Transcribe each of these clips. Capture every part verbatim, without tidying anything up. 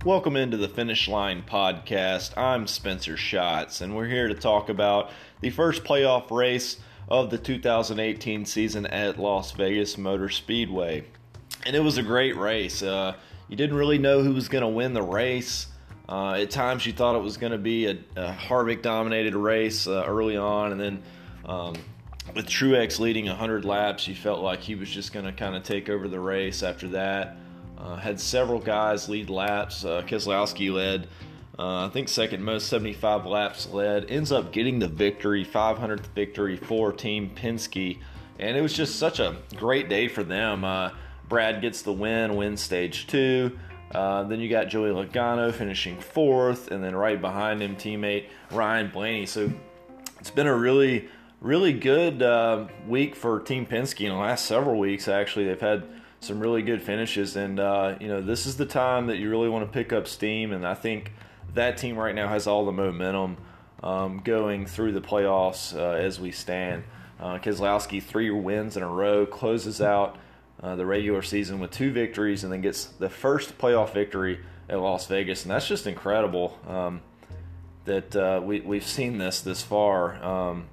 Welcome into the Finish Line Podcast. I'm Spencer Schatz, and we're here to talk about the first playoff race of the two thousand eighteen season at Las Vegas Motor Speedway. And it was a great race. Uh, you didn't really know who was going to win the race. Uh, at times you thought it was going to be a, a Harvick-dominated race uh, early on, and then um, with Truex leading one hundred laps, you felt like he was just going to kind of take over the race after that. Uh, had several guys lead laps. Uh, Keselowski led, uh, I think second most, seventy-five laps led. Ends up getting the victory, five hundredth victory for Team Penske. And it was just such a great day for them. Uh, Brad gets the win, wins stage two. Uh, then you got Joey Logano finishing fourth. And then right behind him, teammate Ryan Blaney. So it's been a really, really good uh, week for Team Penske. In the last several weeks, actually, they've had some really good finishes, and uh, you know, this is the time that you really want to pick up steam, and I think that team right now has all the momentum um, going through the playoffs uh, as we stand. Uh, Keselowski, three wins in a row, closes out uh, the regular season with two victories, and then gets the first playoff victory at Las Vegas, and that's just incredible um, that uh, we, we've seen this this far um,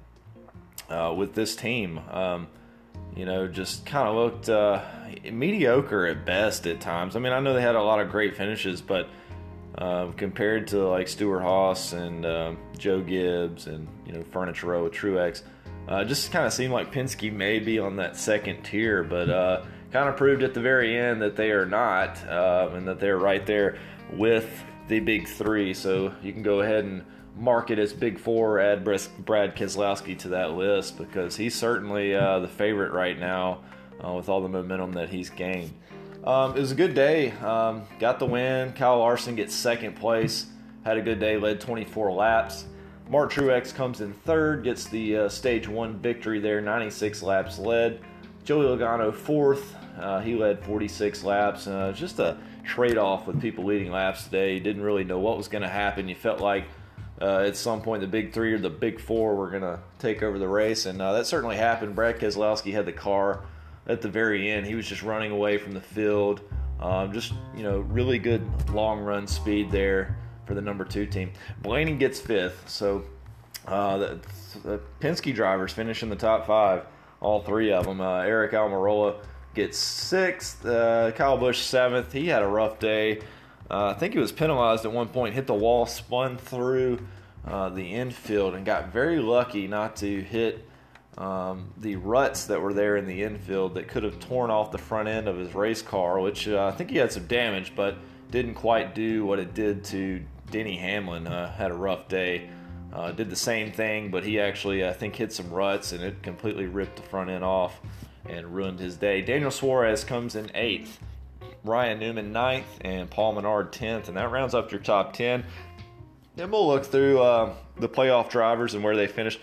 uh, with this team. Um, You know, just kind of looked uh, mediocre at best at times. I mean, I know they had a lot of great finishes, but uh, compared to like Stewart-Haas and uh, Joe Gibbs and, you know, Furniture Row with Truex, uh, just kind of seemed like Penske may be on that second tier, but uh, kind of proved at the very end that they are not, uh, and that they're right there with the big three. So you can go ahead and mark it as Big Four, add Brad Keselowski to that list, because he's certainly uh, the favorite right now uh, with all the momentum that he's gained. Um, it was a good day. Um, got the win. Kyle Larson gets second place. Had a good day, led twenty-four laps. Mark Truex comes in third, gets the uh, stage one victory there, ninety-six laps led. Joey Logano fourth. Uh, he led forty-six laps. Uh, just a trade-off with people leading laps today. Didn't really know what was going to happen. You felt like Uh, at some point, the big three or the big four were going to take over the race, and uh, that certainly happened. Brad Keselowski had the car at the very end. He was just running away from the field. Um, just, you know, really good long-run speed there for the number two team. Blaney gets fifth, so uh, the, the Penske drivers finish in the top five, all three of them. Uh, Eric Almirola gets sixth, uh, Kyle Busch seventh. He had a rough day. Uh, I think he was penalized at one point, hit the wall, spun through uh, the infield, and got very lucky not to hit um, the ruts that were there in the infield that could have torn off the front end of his race car, which uh, I think he had some damage, but didn't quite do what it did to Denny Hamlin. Uh, had a rough day. Uh, did the same thing, but he actually, I think, hit some ruts, and it completely ripped the front end off and ruined his day. Daniel Suarez comes in eighth. Ryan Newman ninth, and Paul Menard tenth, and that rounds up your top ten. Then we'll look through uh, the playoff drivers and where they finished.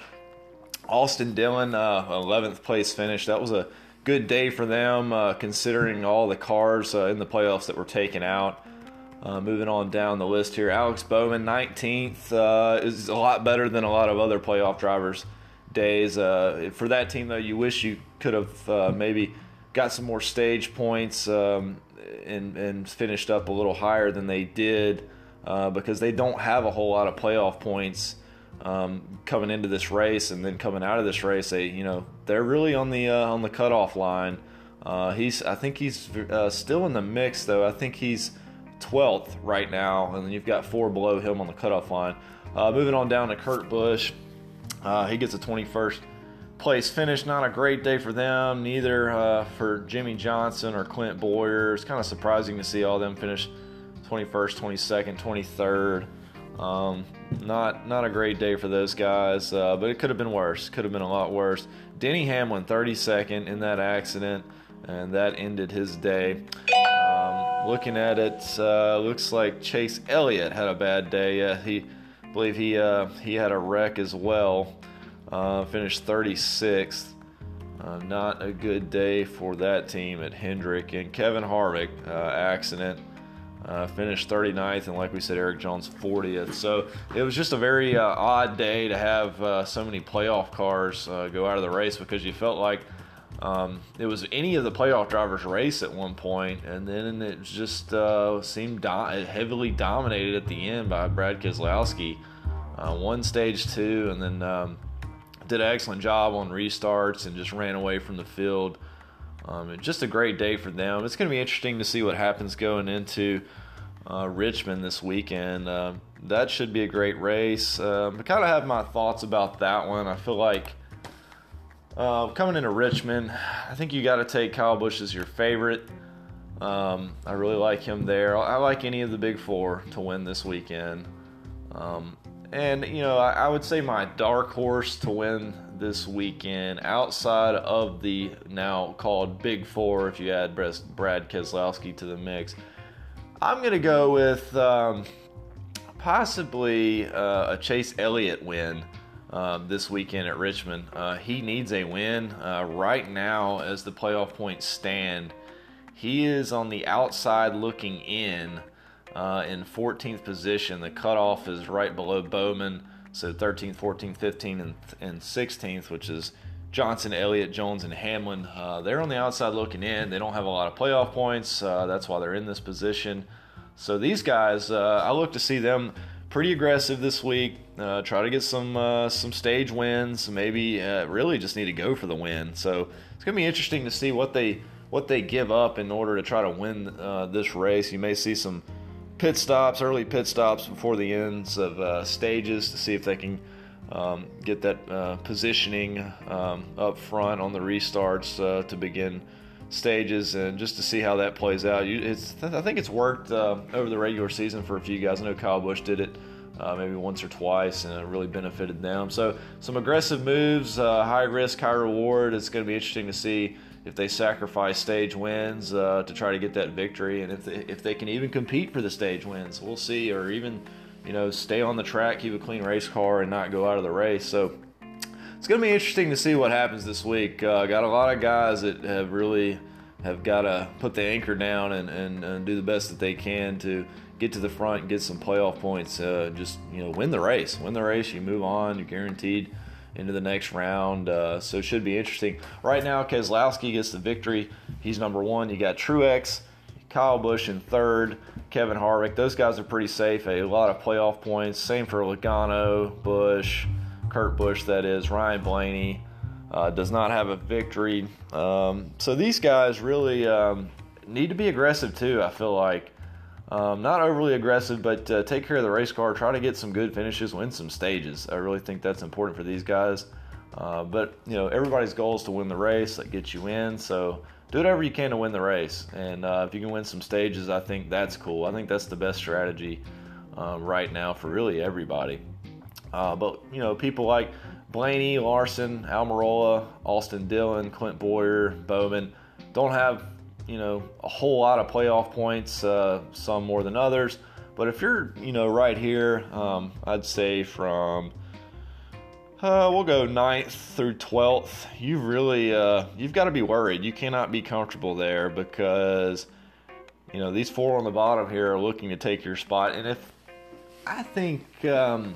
Austin Dillon, uh, eleventh place finish. That was a good day for them, uh, considering all the cars uh, in the playoffs that were taken out. Uh, moving on down the list here, Alex Bowman, nineteenth, uh, is a lot better than a lot of other playoff drivers' days. Uh, for that team, though, you wish you could have uh, maybe got some more stage points um, and, and finished up a little higher than they did, uh, because they don't have a whole lot of playoff points um, coming into this race, and then coming out of this race, they you know they're really on the uh, on the cutoff line. Uh, he's I think he's uh, still in the mix, though. I think he's twelfth right now, and then you've got four below him on the cutoff line. Uh, moving on down to Kurt Busch, uh, he gets a twenty-first place finish. Not a great day for them, neither uh, for Jimmy Johnson or Clint Bowyer. It's kind of surprising to see all of them finish twenty-first, twenty-second, twenty-third. Um, not not a great day for those guys, uh, but it could have been worse. Could have been a lot worse. Denny Hamlin, thirty-second in that accident, and that ended his day. Um, looking at it, uh, looks like Chase Elliott had a bad day. Uh, he, I believe he uh, he had a wreck as well. Uh, finished thirty-sixth. Uh, not a good day for that team at Hendrick. And Kevin Harvick, uh, accident, uh, finished thirty-ninth, and like we said, Eric Jones fortieth. So it was just a very uh, odd day to have uh, so many playoff cars uh, go out of the race, because you felt like Um, it was any of the playoff drivers' race at one point, and then it just uh, seemed do- heavily dominated at the end by Brad Keselowski. Uh, won stage two, and then um, did an excellent job on restarts and just ran away from the field. Um, just a great day for them. It's going to be interesting to see what happens going into uh, Richmond this weekend. Uh, that should be a great race. Uh, I kind of have my thoughts about that one. I feel like Uh, coming into Richmond, I think you got to take Kyle Busch as your favorite. Um, I really like him there. I like any of the big four to win this weekend. Um, and, you know, I, I would say my dark horse to win this weekend outside of the now called Big Four, if you add Brad Keselowski to the mix, I'm going to go with um, possibly uh, a Chase Elliott win. Um, this weekend at Richmond. Uh, he needs a win. Uh, right now, as the playoff points stand, he is on the outside looking in uh, in fourteenth position. The cutoff is right below Bowman, so thirteenth, fourteenth, fifteenth, and, and sixteenth, which is Johnson, Elliott, Jones, and Hamlin. Uh, they're on the outside looking in. They don't have a lot of playoff points. Uh, that's why they're in this position. So these guys, uh, I look to see them pretty aggressive this week. Uh, try to get some uh, some stage wins. Maybe uh, really just need to go for the win. So it's gonna be interesting to see what they what they give up in order to try to win uh, this race. You may see some pit stops, early pit stops before the ends of uh, stages to see if they can um, get that uh, positioning um, up front on the restarts uh, to begin stages, and just to see how that plays out. You, it's, I think it's worked uh, over the regular season for a few guys. I know Kyle Busch did it uh, maybe once or twice, and it really benefited them. So some aggressive moves, uh, high risk, high reward. It's going to be interesting to see if they sacrifice stage wins uh, to try to get that victory, and if they, if they can even compete for the stage wins. We'll see, or even, you know, stay on the track, keep a clean race car, and not go out of the race. So it's going to be interesting to see what happens this week. Uh, got a lot of guys that have really have got to put the anchor down and, and, and do the best that they can to get to the front and get some playoff points. Uh, just, you know, win the race. Win the race, you move on. You're guaranteed into the next round. Uh, so it should be interesting. Right now, Keselowski gets the victory. He's number one. You got Truex, Kyle Busch in third, Kevin Harvick. Those guys are pretty safe. A lot of playoff points. Same for Logano, Busch, Kurt Busch, that is, Ryan Blaney. Uh, does not have a victory. Um, so these guys really um, need to be aggressive too, I feel like. Um, not overly aggressive, but uh, take care of the race car. Try to get some good finishes, win some stages. I really think that's important for these guys. Uh, but, you know, everybody's goal is to win the race. That gets you in. So do whatever you can to win the race. And uh, if you can win some stages, I think that's cool. I think that's the best strategy uh, right now for really everybody. Uh, but, you know, people like Blaney, Larson, Almirola, Austin Dillon, Clint Bowyer, Bowman don't have, you know, a whole lot of playoff points, uh, some more than others. But if you're, you know, right here, um, I'd say from, uh, we'll go ninth through twelfth, you've really, uh, you've got to be worried. You cannot be comfortable there because, you know, these four on the bottom here are looking to take your spot. And if, I think, um,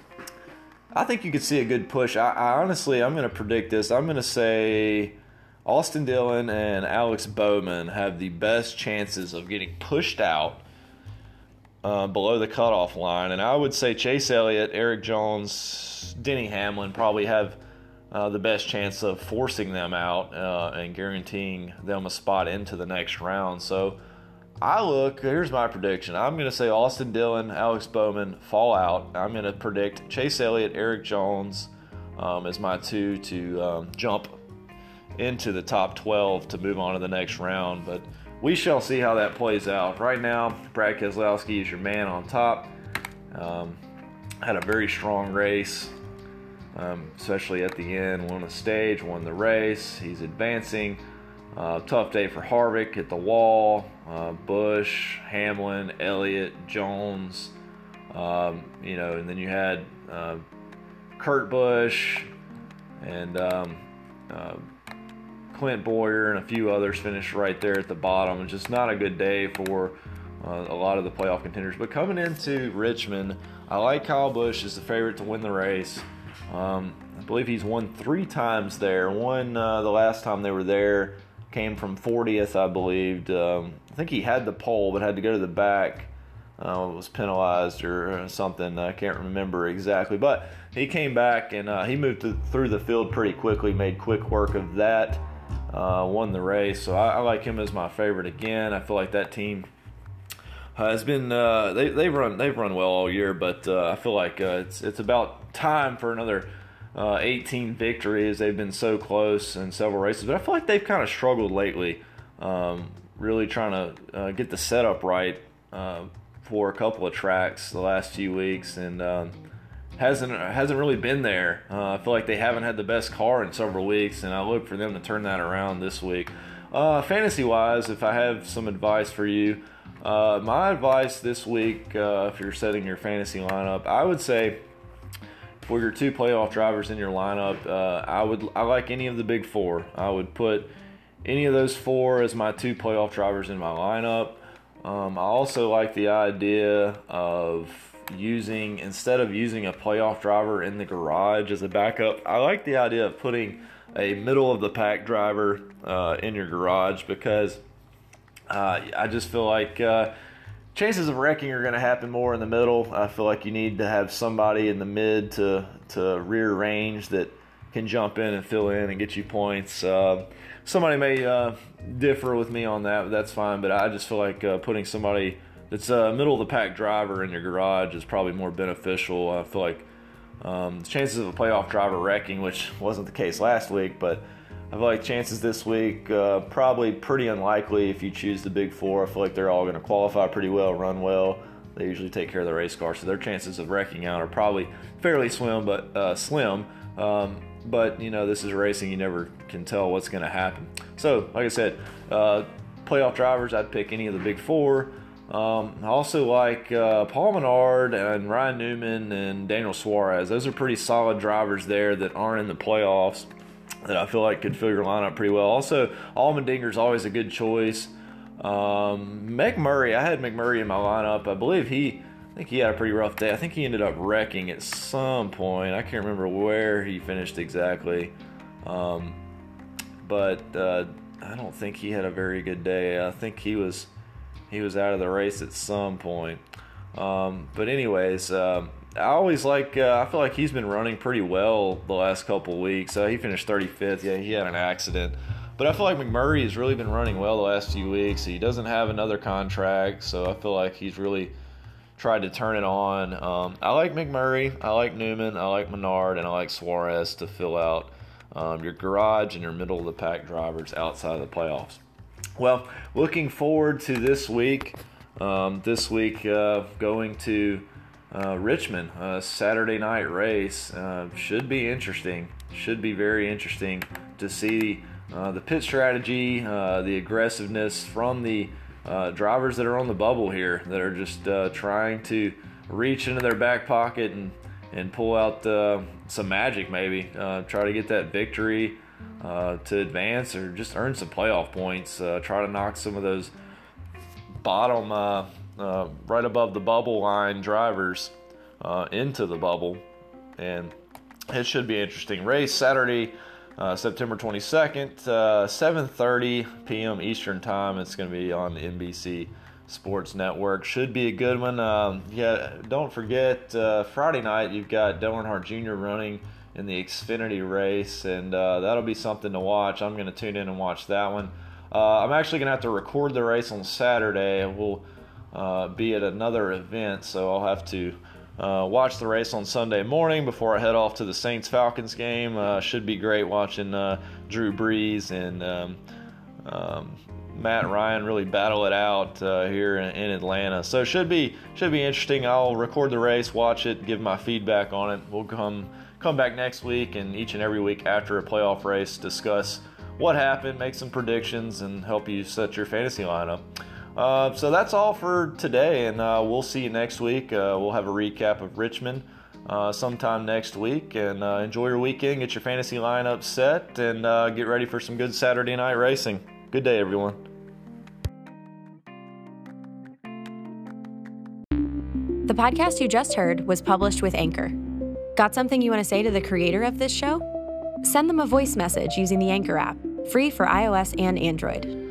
I think you could see a good push. I, I honestly, I'm going to predict this. I'm going to say Austin Dillon and Alex Bowman have the best chances of getting pushed out uh, below the cutoff line. And I would say Chase Elliott, Eric Jones, Denny Hamlin probably have uh, the best chance of forcing them out uh, and guaranteeing them a spot into the next round. So I look, here's my prediction. I'm going to say Austin Dillon, Alex Bowman fall out. I'm going to predict Chase Elliott, Eric Jones um, as my two to um, jump into the top twelve to move on to the next round. But we shall see how that plays out. Right now, Brad Keselowski is your man on top. Um, had a very strong race, um, especially at the end. Won the stage, won the race. He's advancing. Uh, tough day for Harvick at the wall. Uh, Busch, Hamlin, Elliott, Jones. Um, you know, and then you had uh, Kurt Busch and um, uh, Clint Bowyer and a few others finished right there at the bottom. It's just not a good day for uh, a lot of the playoff contenders. But coming into Richmond, I like Kyle Busch as the favorite to win the race. Um, I believe he's won three times there. One, uh, the last time they were there, came from fortieth, I believed. Um, I think he had the pole, but had to go to the back. Uh, was penalized or something. I can't remember exactly. But he came back, and uh, he moved to, through the field pretty quickly, made quick work of that, uh, won the race. So I, I like him as my favorite again. I feel like that team uh, has been uh, they, they've run they've run well all year, but uh, I feel like uh, it's it's about time for another uh, eighteen victories. They've been so close in several races, but I feel like they've kind of struggled lately, um, really trying to uh, get the setup right Uh, for a couple of tracks the last few weeks, and um, hasn't hasn't really been there. Uh, I feel like they haven't had the best car in several weeks, and I look for them to turn that around this week. Uh, fantasy-wise, if I have some advice for you, uh, my advice this week, uh, if you're setting your fantasy lineup, I would say for your two playoff drivers in your lineup, uh, I would I like any of the big four. I would put any of those four as my two playoff drivers in my lineup. Um, I also like the idea of using, instead of using a playoff driver in the garage as a backup, I like the idea of putting a middle-of-the-pack driver uh, in your garage, because uh, I just feel like uh, chances of wrecking are going to happen more in the middle. I feel like you need to have somebody in the mid to, to rear range that can jump in and fill in and get you points. Uh, somebody may uh, differ with me on that, but that's fine. But I just feel like uh, putting somebody that's a middle-of-the-pack driver in your garage is probably more beneficial. I feel like um, the chances of a playoff driver wrecking, which wasn't the case last week, but I feel like chances this week uh, probably pretty unlikely if you choose the big four. I feel like they're all going to qualify pretty well, run well. They usually take care of the race car, so their chances of wrecking out are probably fairly slim, but uh, slim. Um, But, you know, this is racing. You never can tell what's going to happen. So, like I said, uh, playoff drivers, I'd pick any of the big four. Um, I also like uh, Paul Menard and Ryan Newman and Daniel Suarez. Those are pretty solid drivers there that aren't in the playoffs that I feel like could fill your lineup pretty well. Also, Allmendinger's always a good choice. Um, McMurray, I had McMurray in my lineup. I believe he... I think he had a pretty rough day. I think he ended up wrecking at some point. I can't remember where he finished exactly. Um, but uh, I don't think he had a very good day. I think he was he was out of the race at some point. Um, but anyways, uh, I always like, uh, I feel like he's been running pretty well the last couple weeks. Uh, he finished thirty-fifth. Yeah, he had an accident. But I feel like McMurray has really been running well the last few weeks. He doesn't have another contract, so I feel like he's really tried to turn it on. Um, I like McMurray, I like Newman, I like Menard, and I like Suarez to fill out um, your garage and your middle-of-the-pack drivers outside of the playoffs. Well, looking forward to this week. Um, this week uh, going to uh, Richmond, a Saturday night race. Uh, should be interesting. Should be very interesting to see uh, the pit strategy, uh, the aggressiveness from the Uh, drivers that are on the bubble here, that are just uh, trying to reach into their back pocket and, and pull out uh, some magic maybe. Uh, try to get that victory uh, to advance, or just earn some playoff points. Uh, try to knock some of those bottom, uh, uh, right above the bubble line drivers uh, into the bubble. And it should be an interesting race. Saturday, Uh, September twenty-second, uh, seven thirty p.m. Eastern Time. It's going to be on the N B C Sports Network. Should be a good one. Um, yeah, don't forget, uh, Friday night you've got Dale Earnhardt Junior running in the Xfinity race, and uh, that'll be something to watch. I'm going to tune in and watch that one. Uh, I'm actually going to have to record the race on Saturday. We'll uh, be at another event, so I'll have to Uh, watch the race on Sunday morning before I head off to the Saints-Falcons game. Uh, should be great watching uh, Drew Brees and um, um, Matt Ryan really battle it out uh, here in, in Atlanta. So should be should be interesting. I'll record the race, watch it, give my feedback on it. We'll come come back next week and each and every week after a playoff race discuss what happened, make some predictions, and help you set your fantasy lineup. Uh, so that's all for today, and uh, we'll see you next week. Uh, we'll have a recap of Richmond uh, sometime next week, and uh, enjoy your weekend. Get your fantasy lineup set, and uh, get ready for some good Saturday night racing. Good day, everyone. The podcast you just heard was published with Anchor. Got something you want to say to the creator of this show? Send them a voice message using the Anchor app, free for iOS and Android.